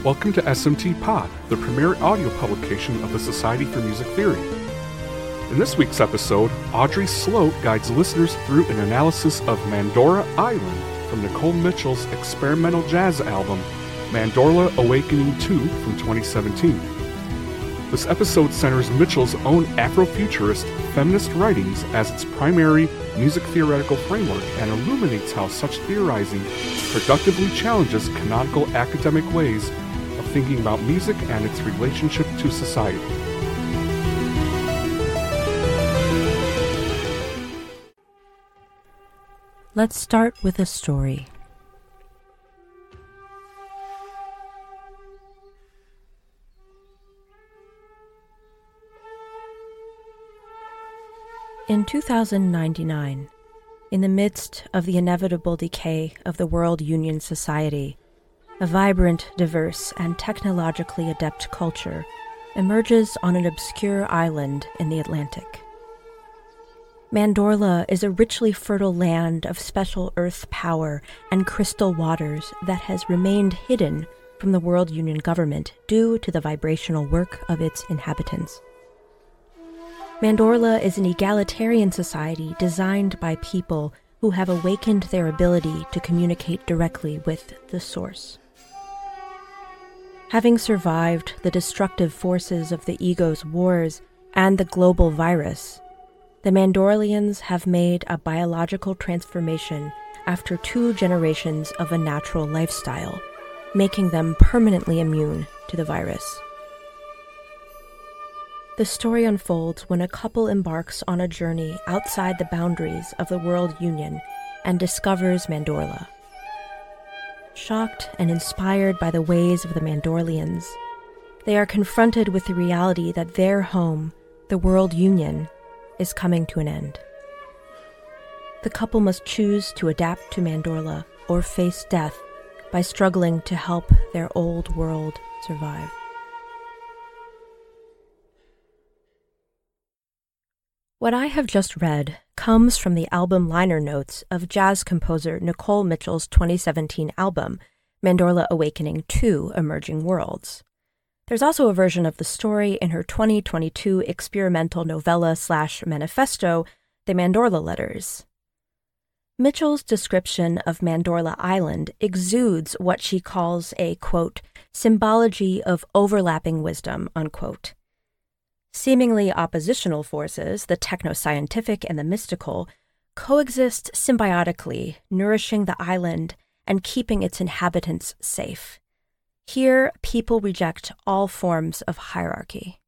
Welcome to SMT Pod, the premier audio publication of the Society for Music Theory. In this week's episode, Audrey Sloat guides listeners through an analysis of Mandorla Island from Nicole Mitchell's experimental jazz album, Mandorla Awakening 2 from 2017. This episode centers Mitchell's own Afrofuturist feminist writings as its primary music theoretical framework and illuminates how such theorizing productively challenges canonical academic ways of thinking about music and its relationship to society. Let's start with a story. In 2099, in the midst of the inevitable decay of the World Union Society, a vibrant, diverse, and technologically adept culture emerges on an obscure island in the Atlantic. Mandorla is a richly fertile land of special earth power and crystal waters that has remained hidden from the World Union government due to the vibrational work of its inhabitants. Mandorla is an egalitarian society designed by people who have awakened their ability to communicate directly with the source. Having survived the destructive forces of the ego's wars and the global virus, the Mandorlians have made a biological transformation after 2 generations of a natural lifestyle, making them permanently immune to the virus. The story unfolds when a couple embarks on a journey outside the boundaries of the World Union and discovers Mandorla. Shocked and inspired by the ways of the Mandorlians, they are confronted with the reality that their home, the World Union, is coming to an end. The couple must choose to adapt to Mandorla or face death by struggling to help their old world survive. What I have just read comes from the album liner notes of jazz composer Nicole Mitchell's 2017 album, Mandorla Awakening 2 Emerging Worlds. There's also a version of the story in her 2022 experimental novella/manifesto, The Mandorla Letters. Mitchell's description of Mandorla Island exudes what she calls a, quote, symbology of overlapping wisdom, unquote. Seemingly oppositional forces, the techno-scientific and the mystical, coexist symbiotically, nourishing the island and keeping its inhabitants safe. Here, people reject all forms of hierarchy.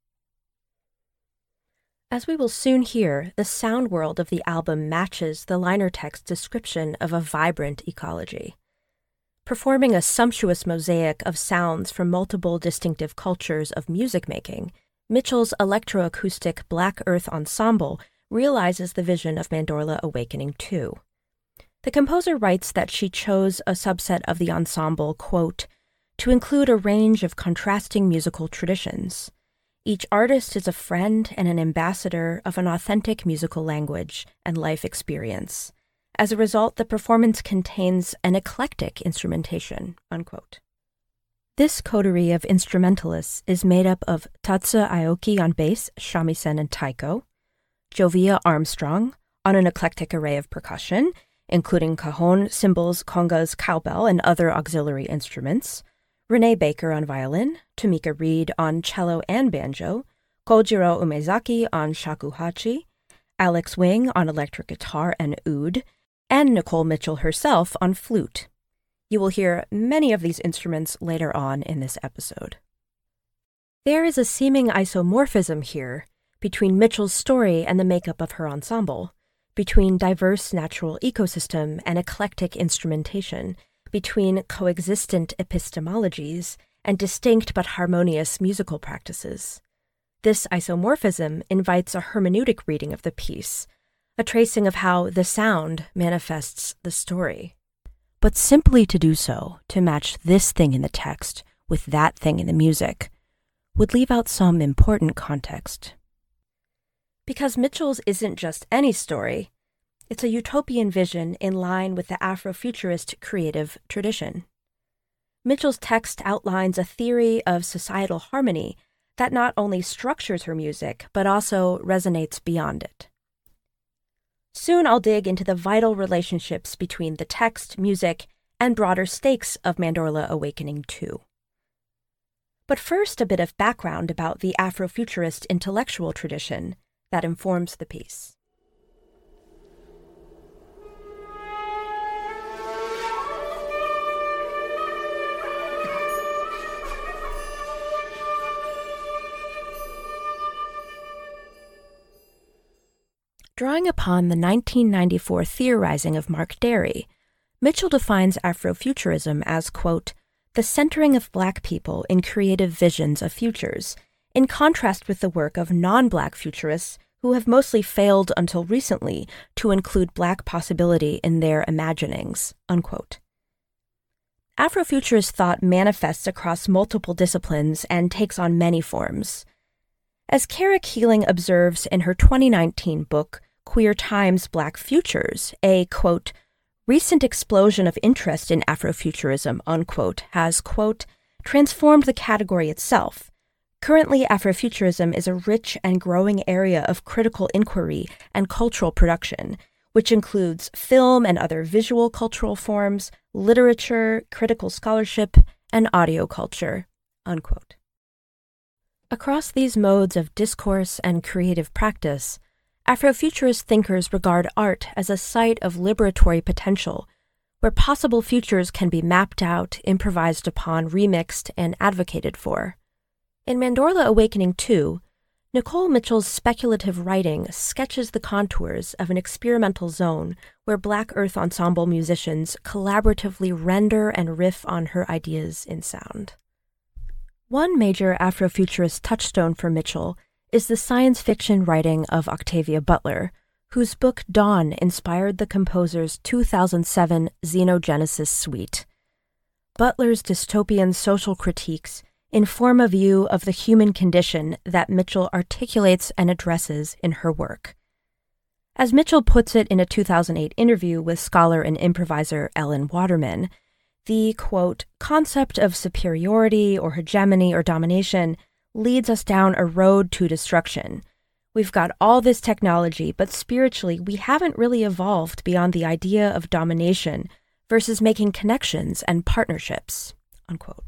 As we will soon hear, the sound world of the album matches the liner text description of a vibrant ecology. Performing a sumptuous mosaic of sounds from multiple distinctive cultures of music making, Mitchell's electroacoustic Black Earth Ensemble realizes the vision of Mandorla Awakening 2. The composer writes that she chose a subset of the ensemble, quote, to include a range of contrasting musical traditions. Each artist is a friend and an ambassador of an authentic musical language and life experience. As a result, the performance contains an eclectic instrumentation, unquote. This coterie of instrumentalists is made up of Tatsu Aoki on bass, shamisen, and taiko, Jovia Armstrong on an eclectic array of percussion, including cajon, cymbals, congas, cowbell, and other auxiliary instruments, Renee Baker on violin, Tamika Reed on cello and banjo, Kojiro Umezaki on shakuhachi, Alex Wing on electric guitar and oud, and Nicole Mitchell herself on flute. You will hear many of these instruments later on in this episode. There is a seeming isomorphism here between Mitchell's story and the makeup of her ensemble, between diverse natural ecosystem and eclectic instrumentation, between coexistent epistemologies and distinct but harmonious musical practices. This isomorphism invites a hermeneutic reading of the piece, a tracing of how the sound manifests the story. But simply to do so, to match this thing in the text with that thing in the music, would leave out some important context. Because Mitchell's isn't just any story, it's a utopian vision in line with the Afrofuturist creative tradition. Mitchell's text outlines a theory of societal harmony that not only structures her music, but also resonates beyond it. Soon I'll dig into the vital relationships between the text, music, and broader stakes of Mandorla Awakening 2. But first, a bit of background about the Afrofuturist intellectual tradition that informs the piece. Drawing upon the 1994 theorizing of Mark Derry, Mitchell defines Afrofuturism as, quote, the centering of Black people in creative visions of futures, in contrast with the work of non-Black futurists who have mostly failed until recently to include Black possibility in their imaginings, unquote. Afrofuturist thought manifests across multiple disciplines and takes on many forms. As Kara Keeling observes in her 2019 book, Queer Times, Black Futures, a, quote, recent explosion of interest in Afrofuturism, unquote, has, quote, transformed the category itself. Currently, Afrofuturism is a rich and growing area of critical inquiry and cultural production, which includes film and other visual cultural forms, literature, critical scholarship, and audio culture, unquote. Across these modes of discourse and creative practice, Afrofuturist thinkers regard art as a site of liberatory potential, where possible futures can be mapped out, improvised upon, remixed, and advocated for. In Mandorla Awakening 2, Nicole Mitchell's speculative writing sketches the contours of an experimental zone where Black Earth Ensemble musicians collaboratively render and riff on her ideas in sound. One major Afrofuturist touchstone for Mitchell is the science fiction writing of Octavia Butler, whose book Dawn inspired the composer's 2007 Xenogenesis suite. Butler's dystopian social critiques inform a view of the human condition that Mitchell articulates and addresses in her work. As Mitchell puts it in a 2008 interview with scholar and improviser Ellen Waterman, the, quote, concept of superiority or hegemony or domination leads us down a road to destruction. We've got all this technology, but spiritually we haven't really evolved beyond the idea of domination versus making connections and partnerships, unquote.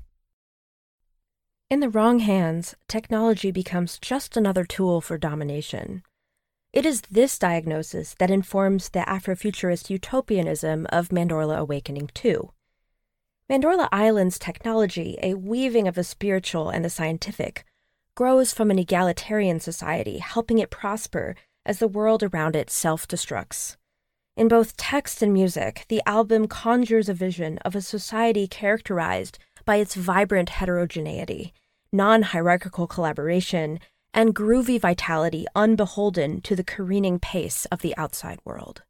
In the wrong hands, technology becomes just another tool for domination. It is this diagnosis that informs the Afrofuturist utopianism of Mandorla Awakening 2. Mandorla Island's technology, a weaving of the spiritual and the scientific, grows from an egalitarian society, helping it prosper as the world around it self-destructs. In both text and music, the album conjures a vision of a society characterized by its vibrant heterogeneity, non-hierarchical collaboration, and groovy vitality unbeholden to the careening pace of the outside world.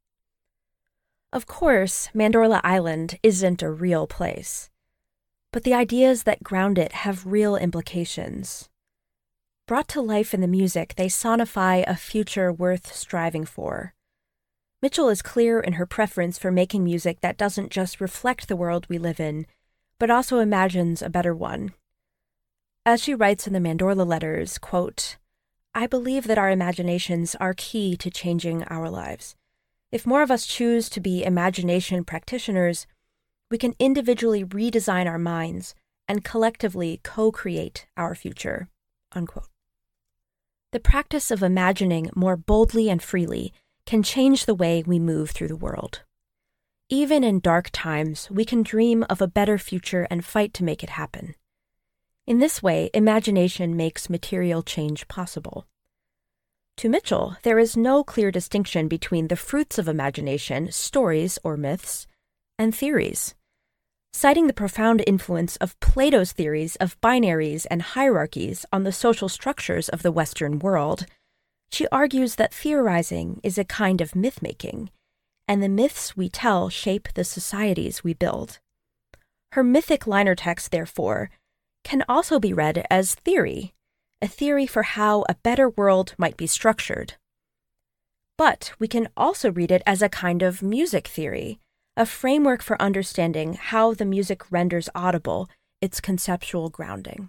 Of course, Mandorla Island isn't a real place, but the ideas that ground it have real implications. Brought to life in the music, they sonify a future worth striving for. Mitchell is clear in her preference for making music that doesn't just reflect the world we live in, but also imagines a better one. As she writes in the Mandorla letters, quote, I believe that our imaginations are key to changing our lives. If more of us choose to be imagination practitioners, we can individually redesign our minds and collectively co-create our future, unquote. The practice of imagining more boldly and freely can change the way we move through the world. Even in dark times, we can dream of a better future and fight to make it happen. In this way, imagination makes material change possible. To Mitchell, there is no clear distinction between the fruits of imagination, stories or myths, and theories. Citing the profound influence of Plato's theories of binaries and hierarchies on the social structures of the Western world, she argues that theorizing is a kind of myth-making, and the myths we tell shape the societies we build. Her mythic liner text, therefore, can also be read as theory, a theory for how a better world might be structured. But we can also read it as a kind of music theory, a framework for understanding how the music renders audible its conceptual grounding.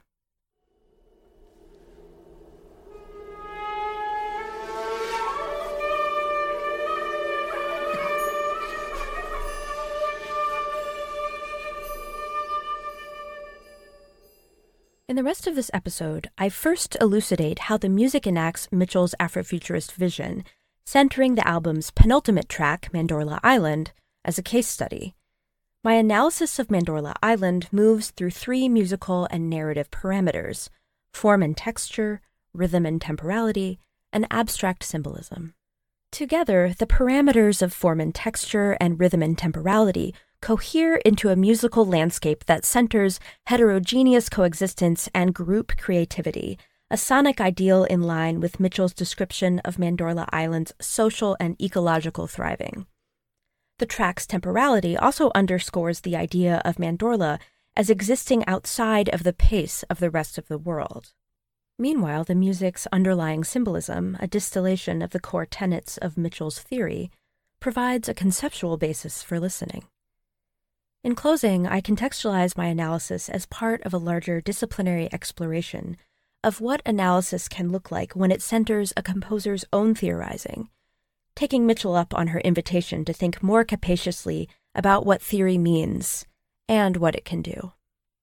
In the rest of this episode, I first elucidate how the music enacts Mitchell's Afrofuturist vision, centering the album's penultimate track, Mandorla Island, as a case study. My analysis of Mandorla Island moves through three musical and narrative parameters: form and texture, rhythm and temporality, and abstract symbolism. Together, the parameters of form and texture and rhythm and temporality cohere into a musical landscape that centers heterogeneous coexistence and group creativity, a sonic ideal in line with Mitchell's description of Mandorla Island's social and ecological thriving. The track's temporality also underscores the idea of Mandorla as existing outside of the pace of the rest of the world. Meanwhile, the music's underlying symbolism, a distillation of the core tenets of Mitchell's theory, provides a conceptual basis for listening. In closing, I contextualize my analysis as part of a larger disciplinary exploration of what analysis can look like when it centers a composer's own theorizing, taking Mitchell up on her invitation to think more capaciously about what theory means and what it can do.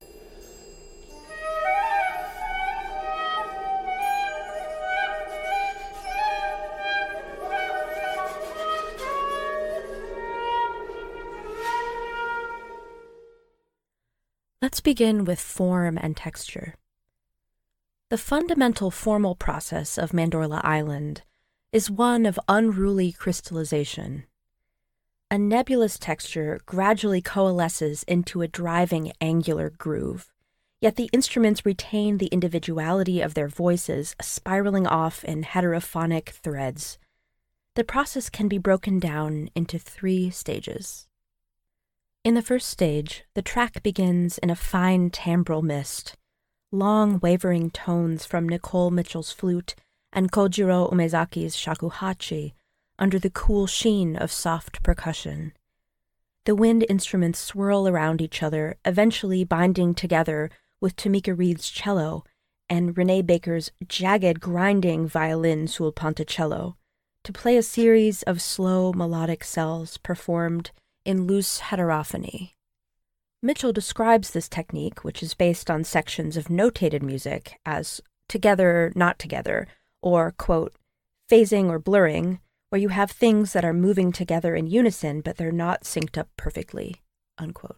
Let's begin with form and texture. The fundamental formal process of Mandorla Island is one of unruly crystallization. A nebulous texture gradually coalesces into a driving angular groove, yet the instruments retain the individuality of their voices, spiraling off in heterophonic threads. The process can be broken down into three stages. In the first stage, the track begins in a fine timbral mist, long wavering tones from Nicole Mitchell's flute and Kojiro Umezaki's shakuhachi under the cool sheen of soft percussion. The wind instruments swirl around each other, eventually binding together with Tamika Reed's cello and Renee Baker's jagged grinding violin sul ponticello to play a series of slow melodic cells performed in loose heterophony. Mitchell describes this technique, which is based on sections of notated music, as together, not together, or, quote, phasing or blurring, where you have things that are moving together in unison, but they're not synced up perfectly, unquote.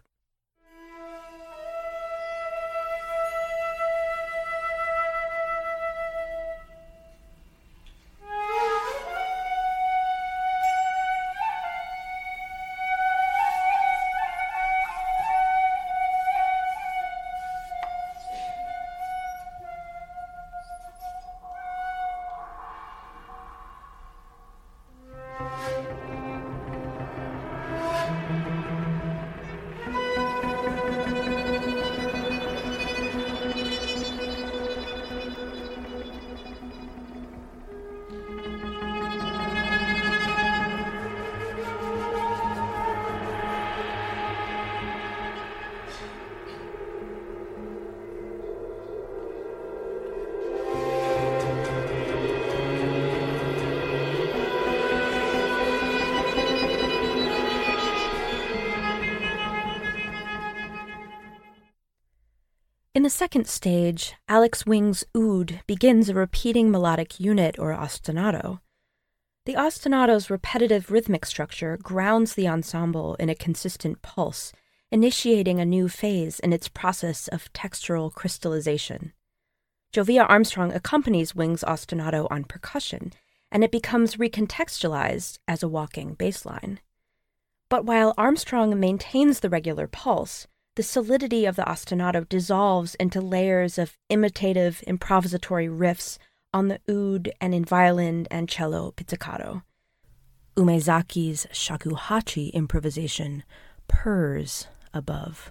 In the second stage, Alex Wing's oud begins a repeating melodic unit or ostinato. The ostinato's repetitive rhythmic structure grounds the ensemble in a consistent pulse, initiating a new phase in its process of textural crystallization. Jovia Armstrong accompanies Wing's ostinato on percussion, and it becomes recontextualized as a walking bass line. But while Armstrong maintains the regular pulse, the solidity of the ostinato dissolves into layers of imitative, improvisatory riffs on the oud and in violin and cello pizzicato. Umezaki's shakuhachi improvisation purrs above.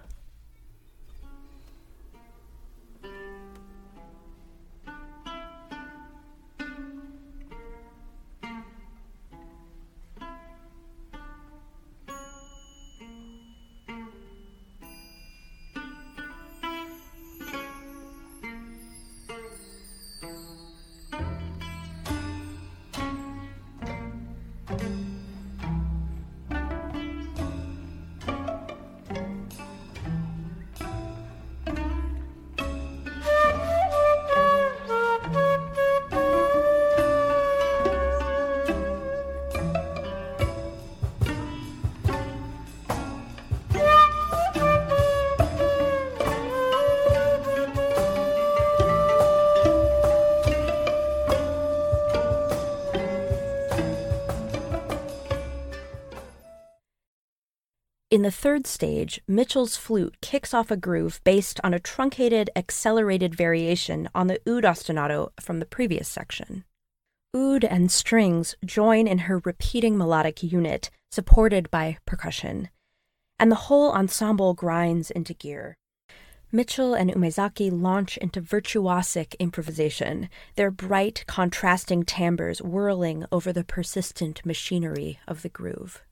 In the third stage, Mitchell's flute kicks off a groove based on a truncated, accelerated variation on the oud ostinato from the previous section. Oud and strings join in her repeating melodic unit, supported by percussion, and the whole ensemble grinds into gear. Mitchell and Umezaki launch into virtuosic improvisation, their bright, contrasting timbres whirling over the persistent machinery of the groove.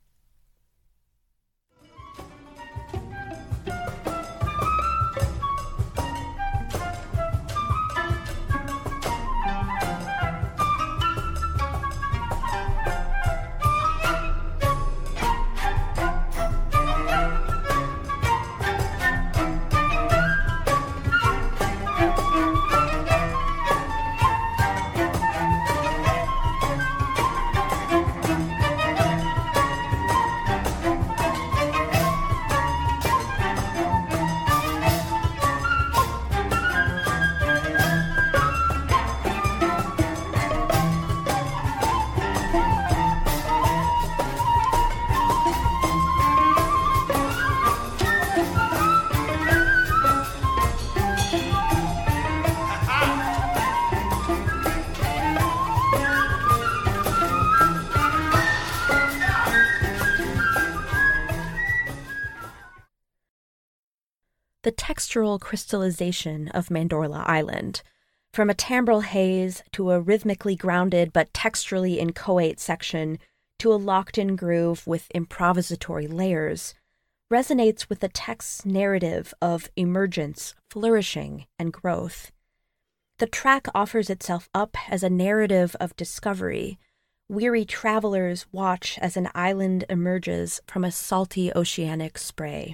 The textural crystallization of Mandorla Island, from a timbral haze to a rhythmically grounded but texturally inchoate section to a locked-in groove with improvisatory layers, resonates with the text's narrative of emergence, flourishing, and growth. The track offers itself up as a narrative of discovery. Weary travelers watch as an island emerges from a salty oceanic spray.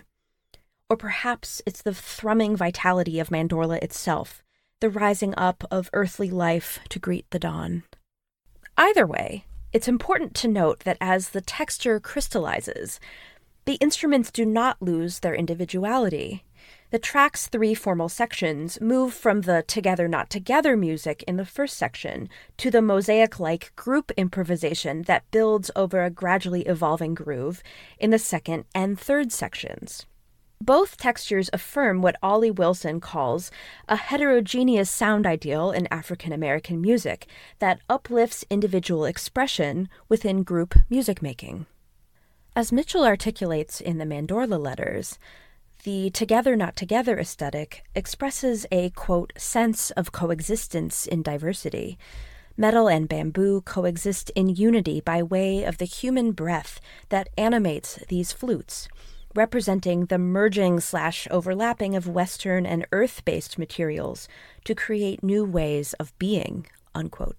Or perhaps it's the thrumming vitality of Mandorla itself, the rising up of earthly life to greet the dawn. Either way, it's important to note that as the texture crystallizes, the instruments do not lose their individuality. The track's three formal sections move from the together not together music in the first section to the mosaic-like group improvisation that builds over a gradually evolving groove in the second and third sections. Both textures affirm what Ollie Wilson calls a heterogeneous sound ideal in African American music that uplifts individual expression within group music making. As Mitchell articulates in the Mandorla letters, the together not together aesthetic expresses a, quote, sense of coexistence in diversity. Metal and bamboo coexist in unity by way of the human breath that animates these flutes, representing the merging/overlapping of Western and earth-based materials to create new ways of being, unquote.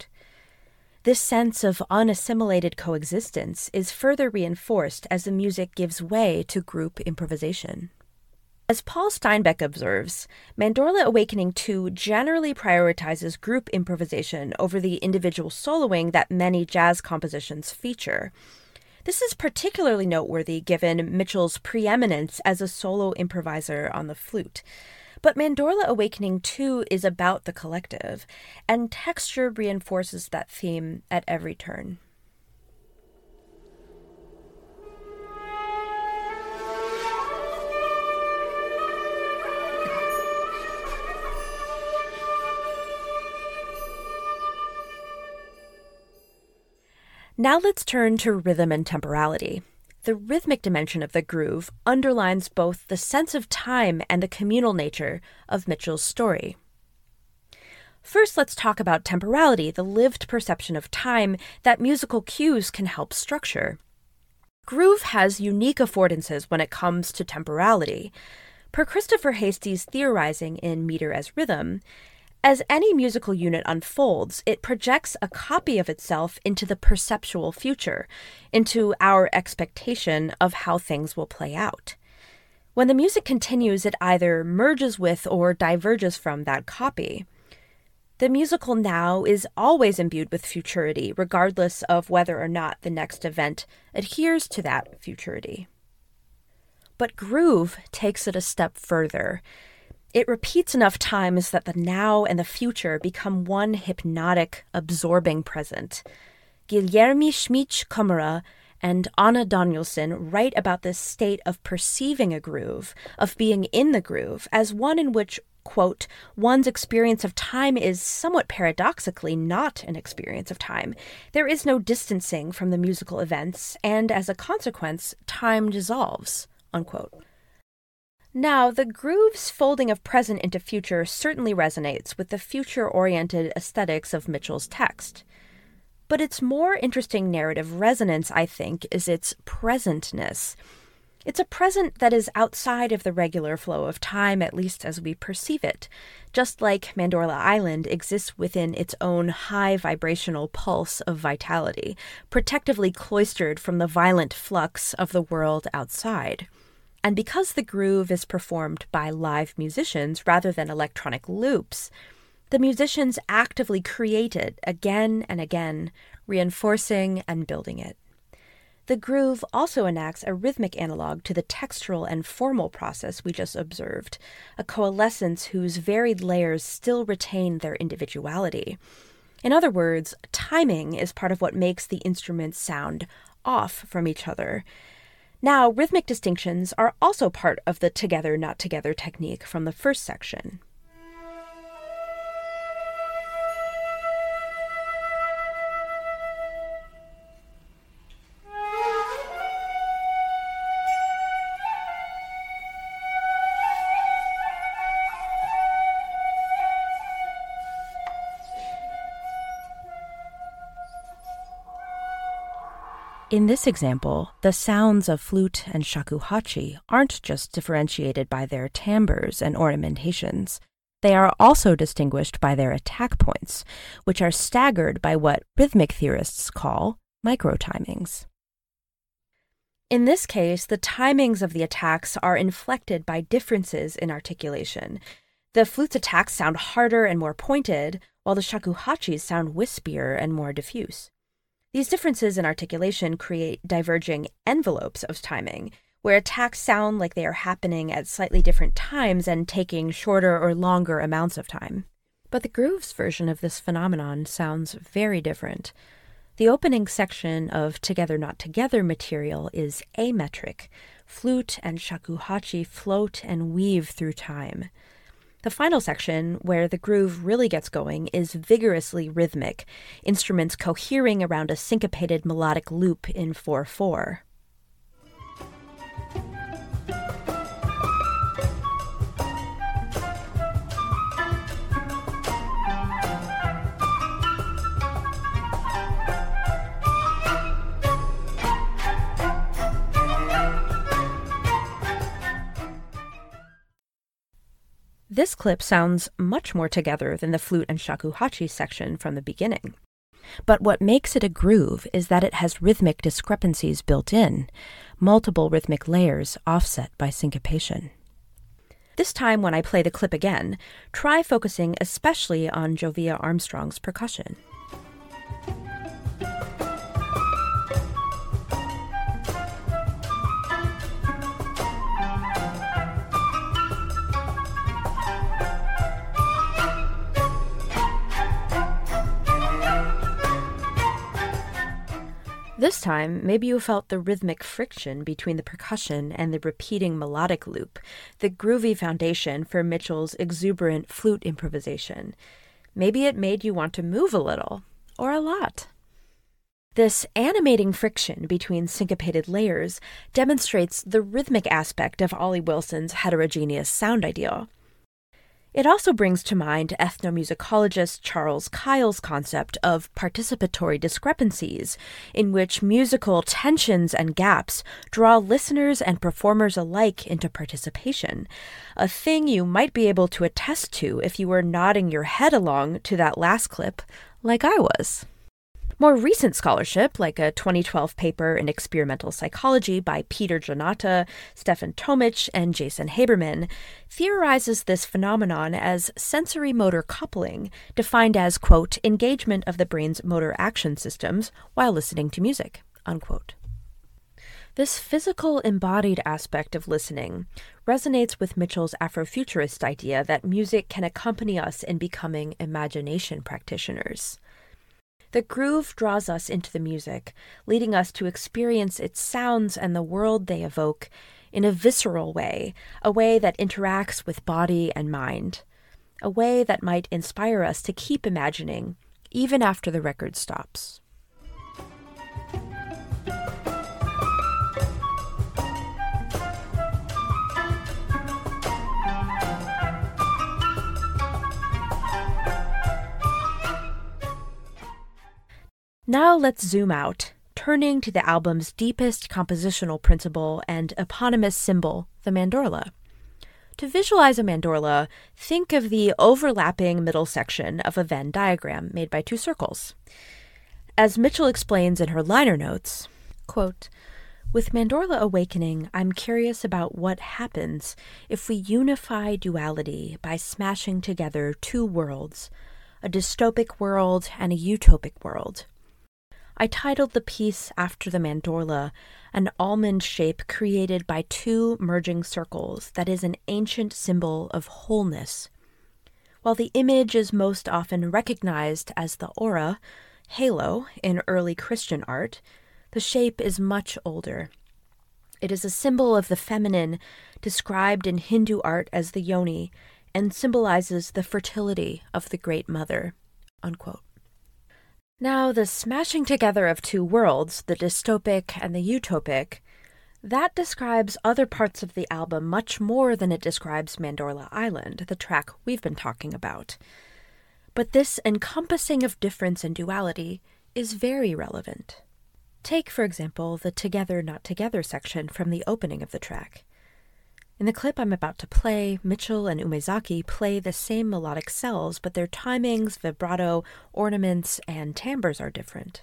This sense of unassimilated coexistence is further reinforced as the music gives way to group improvisation. As Paul Steinbeck observes, Mandorla Awakening 2 generally prioritizes group improvisation over the individual soloing that many jazz compositions feature. This is particularly noteworthy given Mitchell's preeminence as a solo improviser on the flute. But Mandorla Awakening 2 is about the collective, and texture reinforces that theme at every turn. Now let's turn to rhythm and temporality. The rhythmic dimension of the groove underlines both the sense of time and the communal nature of Mitchell's story. First, let's talk about temporality, the lived perception of time that musical cues can help structure. Groove has unique affordances when it comes to temporality. Per Christopher Hastie's theorizing in Meter as Rhythm, as any musical unit unfolds, it projects a copy of itself into the perceptual future, into our expectation of how things will play out. When the music continues, it either merges with or diverges from that copy. The musical now is always imbued with futurity, regardless of whether or not the next event adheres to that futurity. But groove takes it a step further. It repeats enough times that the now and the future become one hypnotic, absorbing present. Guilherme Schmid Câmara and Anna Danielson write about this state of perceiving a groove, of being in the groove, as one in which, quote, one's experience of time is somewhat paradoxically not an experience of time. There is no distancing from the musical events, and as a consequence, time dissolves, unquote. Now, the groove's folding of present into future certainly resonates with the future-oriented aesthetics of Mitchell's text. But its more interesting narrative resonance, I think, is its presentness. It's a present that is outside of the regular flow of time, at least as we perceive it, just like Mandorla Island exists within its own high vibrational pulse of vitality, protectively cloistered from the violent flux of the world outside. And because the groove is performed by live musicians rather than electronic loops, the musicians actively create it again and again, reinforcing and building it. The groove also enacts a rhythmic analog to the textural and formal process we just observed, a coalescence whose varied layers still retain their individuality. In other words, timing is part of what makes the instruments sound off from each other. Now, rhythmic distinctions are also part of the together, not together technique from the first section. In this example, the sounds of flute and shakuhachi aren't just differentiated by their timbres and ornamentations. They are also distinguished by their attack points, which are staggered by what rhythmic theorists call microtimings. In this case, the timings of the attacks are inflected by differences in articulation. The flute's attacks sound harder and more pointed, while the shakuhachis sound wispier and more diffuse. These differences in articulation create diverging envelopes of timing, where attacks sound like they are happening at slightly different times and taking shorter or longer amounts of time. But the groove's version of this phenomenon sounds very different. The opening section of Together Not Together material is ametric. Flute and shakuhachi float and weave through time. The final section, where the groove really gets going, is vigorously rhythmic, instruments cohering around a syncopated melodic loop in 4/4. This clip sounds much more together than the flute and shakuhachi section from the beginning. But what makes it a groove is that it has rhythmic discrepancies built in, multiple rhythmic layers offset by syncopation. This time when I play the clip again, try focusing especially on Jovia Armstrong's percussion. This time, maybe you felt the rhythmic friction between the percussion and the repeating melodic loop, the groovy foundation for Mitchell's exuberant flute improvisation. Maybe it made you want to move a little, or a lot. This animating friction between syncopated layers demonstrates the rhythmic aspect of Ollie Wilson's heterogeneous sound ideal. It also brings to mind ethnomusicologist Charles Kyle's concept of participatory discrepancies, in which musical tensions and gaps draw listeners and performers alike into participation, a thing you might be able to attest to if you were nodding your head along to that last clip, like I was. More recent scholarship, like a 2012 paper in experimental psychology by Peter Janata, Stefan Tomic, and Jason Haberman, theorizes this phenomenon as sensory-motor coupling, defined as, quote, engagement of the brain's motor action systems while listening to music, unquote. This physical embodied aspect of listening resonates with Mitchell's Afrofuturist idea that music can accompany us in becoming imagination practitioners. The groove draws us into the music, leading us to experience its sounds and the world they evoke in a visceral way, a way that interacts with body and mind, a way that might inspire us to keep imagining, even after the record stops. Now let's zoom out, turning to the album's deepest compositional principle and eponymous symbol, the mandorla. To visualize a mandorla, think of the overlapping middle section of a Venn diagram made by two circles. As Mitchell explains in her liner notes, quote, "With Mandorla Awakening, I'm curious about what happens if we unify duality by smashing together two worlds, a dystopic world and a utopic world. I titled the piece after the mandorla, an almond shape created by two merging circles that is an ancient symbol of wholeness. While the image is most often recognized as the aura, halo, in early Christian art, the shape is much older. It is a symbol of the feminine, described in Hindu art as the yoni, and symbolizes the fertility of the Great Mother." Unquote. Now, the smashing together of two worlds, the dystopic and the utopic, that describes other parts of the album much more than it describes Mandorla Island, the track we've been talking about. But this encompassing of difference and duality is very relevant. Take, for example, the Together Not Together section from the opening of the track. In the clip I'm about to play, Mitchell and Umezaki play the same melodic cells, but their timings, vibrato, ornaments, and timbres are different.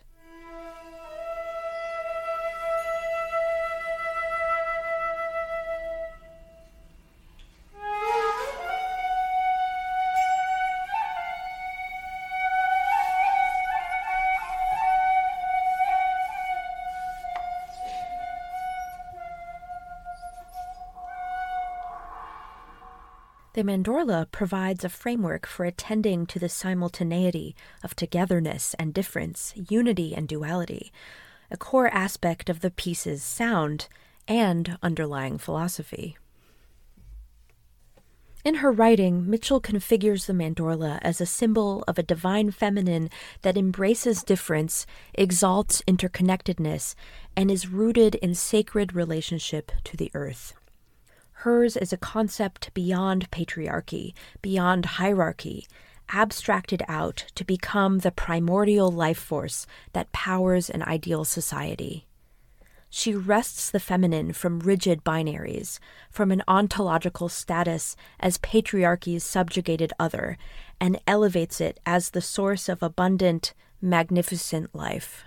The mandorla provides a framework for attending to the simultaneity of togetherness and difference, unity and duality, a core aspect of the piece's sound and underlying philosophy. In her writing, Mitchell configures the mandorla as a symbol of a divine feminine that embraces difference, exalts interconnectedness, and is rooted in sacred relationship to the earth. Hers is a concept beyond patriarchy, beyond hierarchy, abstracted out to become the primordial life force that powers an ideal society. She wrests the feminine from rigid binaries, from an ontological status as patriarchy's subjugated other, and elevates it as the source of abundant, magnificent life.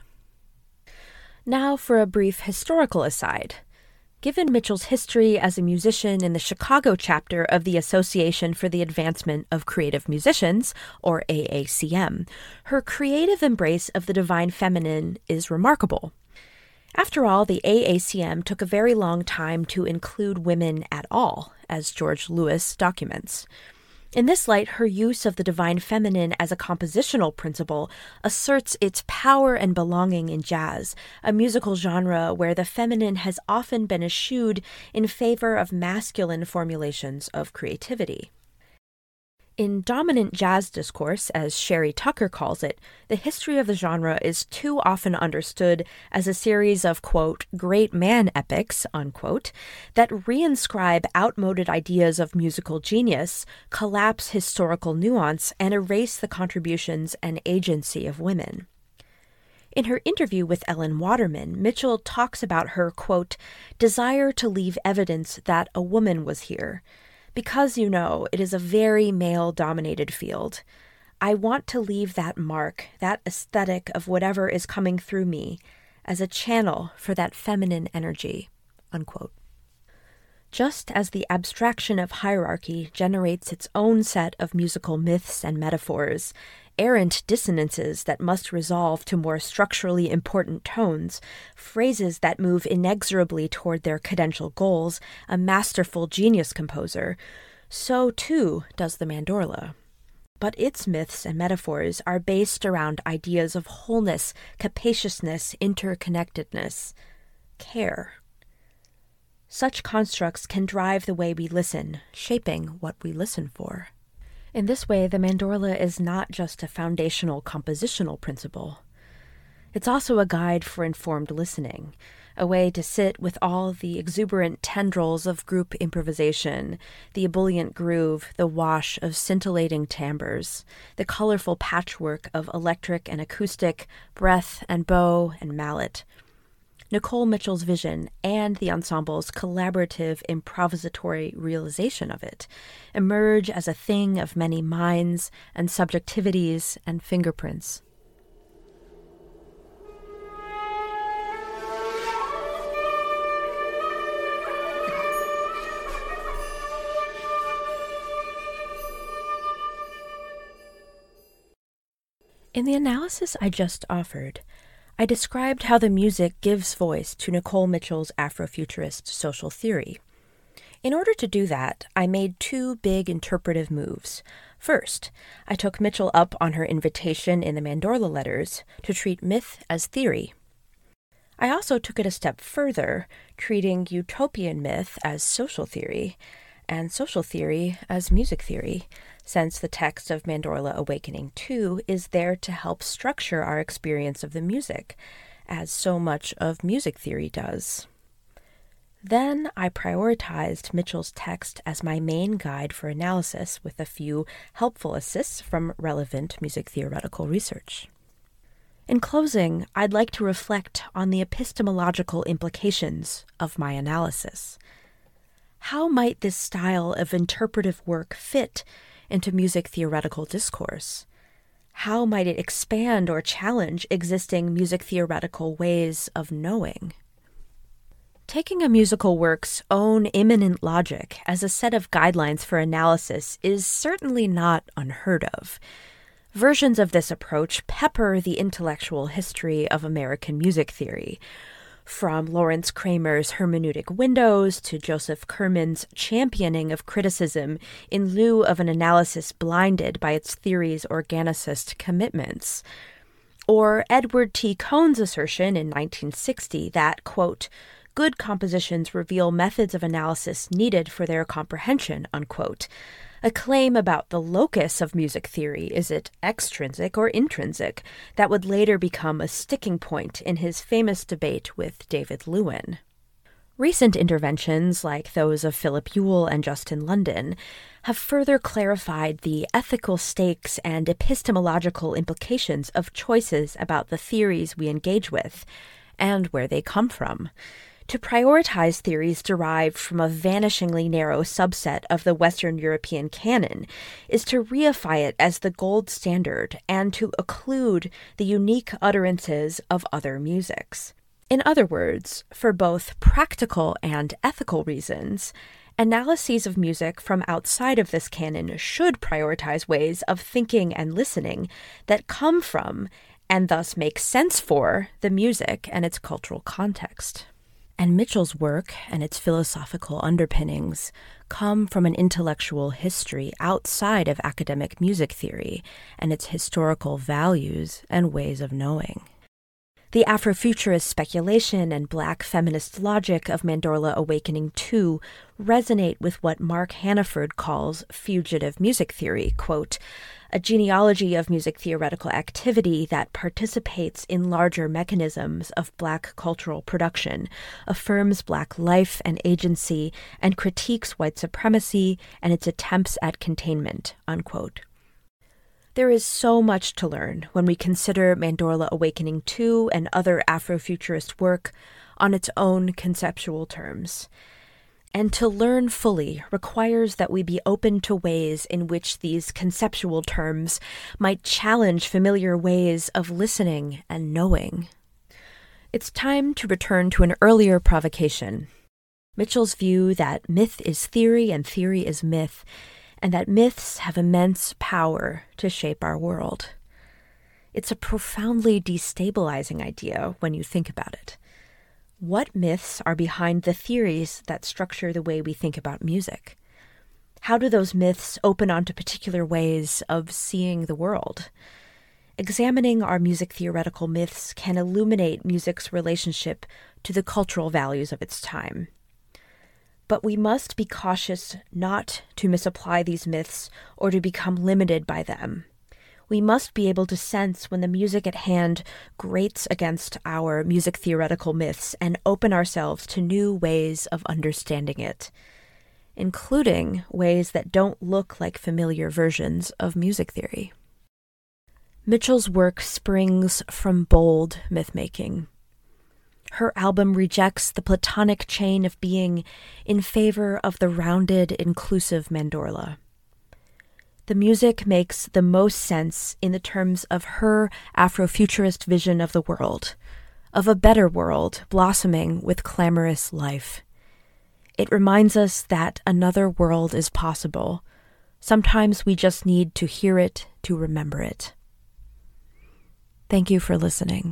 Now for a brief historical aside. Given Mitchell's history as a musician in the Chicago chapter of the Association for the Advancement of Creative Musicians, or AACM, her creative embrace of the divine feminine is remarkable. After all, the AACM took a very long time to include women at all, as George Lewis documents. In this light, her use of the divine feminine as a compositional principle asserts its power and belonging in jazz, a musical genre where the feminine has often been eschewed in favor of masculine formulations of creativity. In dominant jazz discourse, as Sherry Tucker calls it, the history of the genre is too often understood as a series of, quote, great man epics, unquote, that reinscribe outmoded ideas of musical genius, collapse historical nuance, and erase the contributions and agency of women. In her interview with Ellen Waterman, Mitchell talks about her, quote, desire to leave evidence that a woman was here. Because, it is a very male-dominated field. I want to leave that mark, that aesthetic of whatever is coming through me, as a channel for that feminine energy, unquote. Just as the abstraction of hierarchy generates its own set of musical myths and metaphors, errant dissonances that must resolve to more structurally important tones, phrases that move inexorably toward their cadential goals, a masterful genius composer, so too does the mandorla. but its myths and metaphors are based around ideas of wholeness, capaciousness, interconnectedness, care. Such constructs can drive the way we listen, shaping what we listen for. In this way, the mandorla is not just a foundational compositional principle. It's also a guide for informed listening, a way to sit with all the exuberant tendrils of group improvisation, the ebullient groove, the wash of scintillating timbres, the colorful patchwork of electric and acoustic, breath and bow and mallet. Nicole Mitchell's vision and the ensemble's collaborative improvisatory realization of it emerge as a thing of many minds and subjectivities and fingerprints. In the analysis I just offered, I described how the music gives voice to Nicole Mitchell's Afrofuturist social theory. In order to do that, I made two big interpretive moves. First, I took Mitchell up on her invitation in the Mandorla letters to treat myth as theory. I also took it a step further, treating utopian myth as social theory, and social theory as music theory, since the text of Mandorla Awakening 2 is there to help structure our experience of the music, as so much of music theory does. Then I prioritized Mitchell's text as my main guide for analysis, with a few helpful assists from relevant music theoretical research. In closing, I'd like to reflect on the epistemological implications of my analysis. How might this style of interpretive work fit into music theoretical discourse? How might it expand or challenge existing music theoretical ways of knowing? Taking a musical work's own immanent logic as a set of guidelines for analysis is certainly not unheard of. Versions of this approach pepper the intellectual history of American music theory, from Lawrence Kramer's hermeneutic windows to Joseph Kerman's championing of criticism in lieu of an analysis blinded by its theory's organicist commitments, or Edward T. Cohn's assertion in 1960 that, quote, good compositions reveal methods of analysis needed for their comprehension, unquote, a claim about the locus of music theory, is it extrinsic or intrinsic, that would later become a sticking point in his famous debate with David Lewin. Recent interventions, like those of Philip Ewell and Justin London, have further clarified the ethical stakes and epistemological implications of choices about the theories we engage with, and where they come from. To prioritize theories derived from a vanishingly narrow subset of the Western European canon is to reify it as the gold standard and to occlude the unique utterances of other musics. In other words, for both practical and ethical reasons, analyses of music from outside of this canon should prioritize ways of thinking and listening that come from, and thus make sense for, the music and its cultural context. And Mitchell's work and its philosophical underpinnings come from an intellectual history outside of academic music theory and its historical values and ways of knowing. The Afrofuturist speculation and Black feminist logic of Mandorla Awakening 2 resonate with what Mark Hannaford calls fugitive music theory, quote, a genealogy of music theoretical activity that participates in larger mechanisms of Black cultural production, affirms Black life and agency, and critiques white supremacy and its attempts at containment, unquote. There is so much to learn when we consider Mandorla Awakening 2 and other Afrofuturist work on its own conceptual terms. And to learn fully requires that we be open to ways in which these conceptual terms might challenge familiar ways of listening and knowing. It's time to return to an earlier provocation. Mitchell's view that myth is theory and theory is myth, and that myths have immense power to shape our world. It's a profoundly destabilizing idea when you think about it. What myths are behind the theories that structure the way we think about music? How do those myths open onto particular ways of seeing the world? Examining our music theoretical myths can illuminate music's relationship to the cultural values of its time. But we must be cautious not to misapply these myths or to become limited by them. We must be able to sense when the music at hand grates against our music theoretical myths and open ourselves to new ways of understanding it, including ways that don't look like familiar versions of music theory. Mitchell's work springs from bold myth-making. Her album rejects the Platonic chain of being in favor of the rounded, inclusive mandorla. The music makes the most sense in the terms of her Afrofuturist vision of the world, of a better world blossoming with clamorous life. It reminds us that another world is possible. Sometimes we just need to hear it to remember it. Thank you for listening.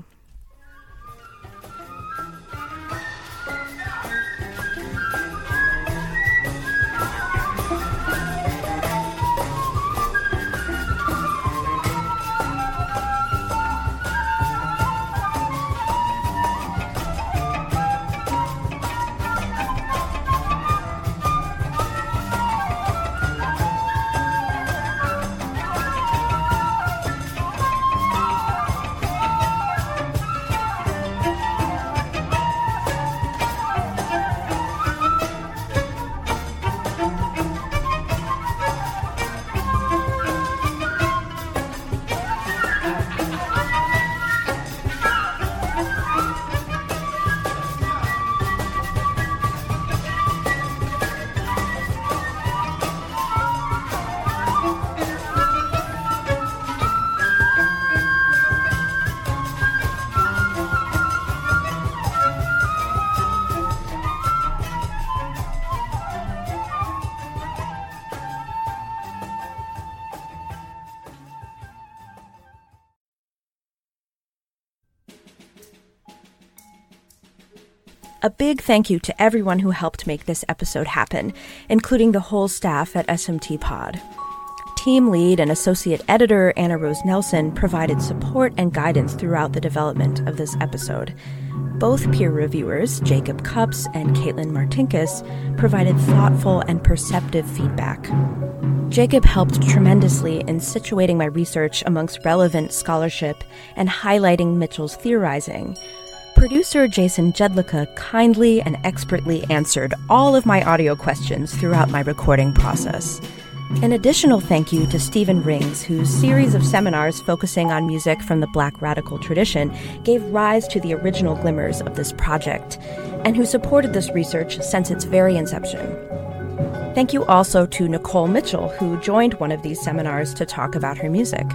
A big thank you to everyone who helped make this episode happen, including the whole staff at SMT Pod. Team lead and associate editor Anna Rose Nelson provided support and guidance throughout the development of this episode. Both peer reviewers, Jacob Cups and Caitlin Martinkus, provided thoughtful and perceptive feedback. Jacob helped tremendously in situating my research amongst relevant scholarship and highlighting Mitchell's theorizing. Producer Jason Jedlicka kindly and expertly answered all of my audio questions throughout my recording process. An additional thank you to Stephen Rings, whose series of seminars focusing on music from the Black radical tradition gave rise to the original glimmers of this project, and who supported this research since its very inception. Thank you also to Nicole Mitchell, who joined one of these seminars to talk about her music.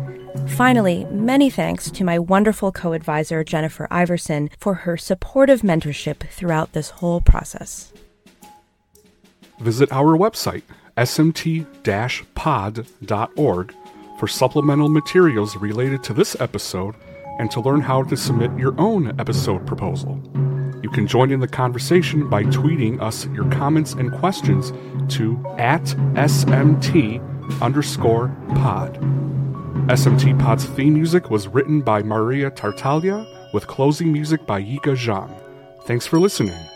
Finally, many thanks to my wonderful co-advisor, Jennifer Iverson, for her supportive mentorship throughout this whole process. Visit our website, smt-pod.org, for supplemental materials related to this episode and to learn how to submit your own episode proposal. You can join in the conversation by tweeting us your comments and questions to @SMT_pod. SMT Pod's theme music was written by Maria Tartaglia, with closing music by Yika Zhang. Thanks for listening.